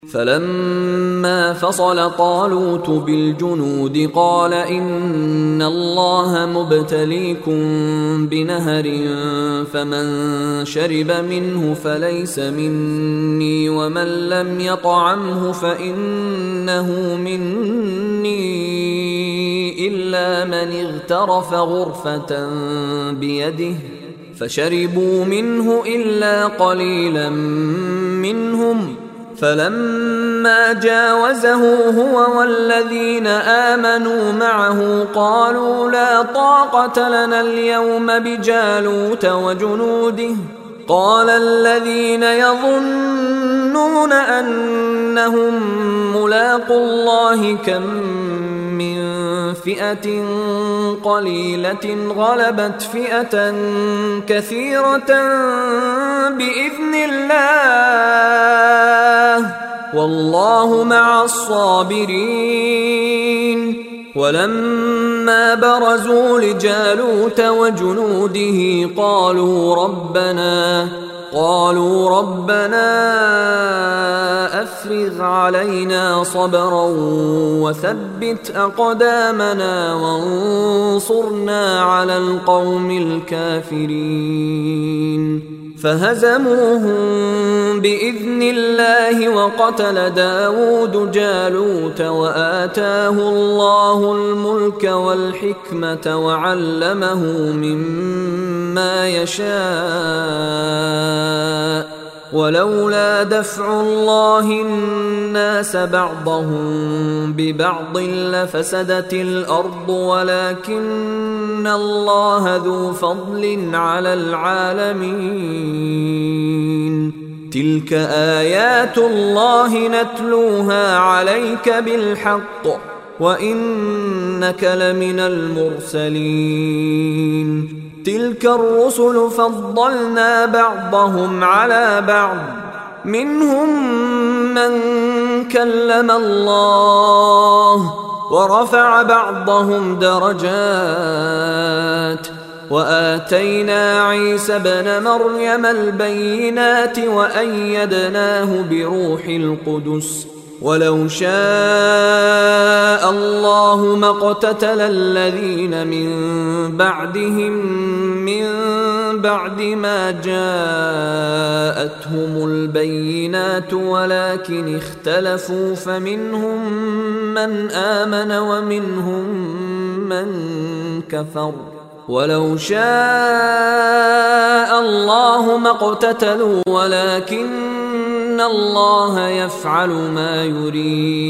فلما فصل طالوت بالجنود قال إن الله مبتليكم بنهر فمن شرب منه فليس مني ومن لم يطعمه فإنه مني إلا من اغترف غرفة بيده فشربوا منه إلا قليلا منهم فلما جاوزه هو والذين آمنوا معه قالوا لا طاقة لنا اليوم بجالوت وجنوده قال الذين يظنون أنهم ملاقو الله كم من فئة قليلة غلبت فئة كثيرة بإذن الله والله مع الصابرين. ولما برزوا لجالوت وجنوده قالوا ربنا أفرغ علينا صبرا وثبت أقدامنا وانصرنا على القوم الكافرين فهزموهم بإذن الله وقتل داود جالوت وآتاه الله الملك والحكمة وعلمه مما يشاء ولولا دفع الله الناس بعضهم ببعض لفسدت الأرض ولكن الله ذو فضل على العالمين. تلك آيات الله نتلوها عليك بالحق وإنك لمن المرسلين. تلك الرسل فضلنا بعضهم على بعض منهم من كلم الله ورفع بعضهم درجات وآتينا عيسى ابن مريم البينات وأيدناه بروح القدس ولو شاء الله ما اقتتل الذين من بعدهم من بعد ما جاءتهم البينات ولكن اختلفوا فمنهم من آمن ومنهم من كفر ولو شاء الله ما اقتتلوا ولكن الله يفعل ما يريد.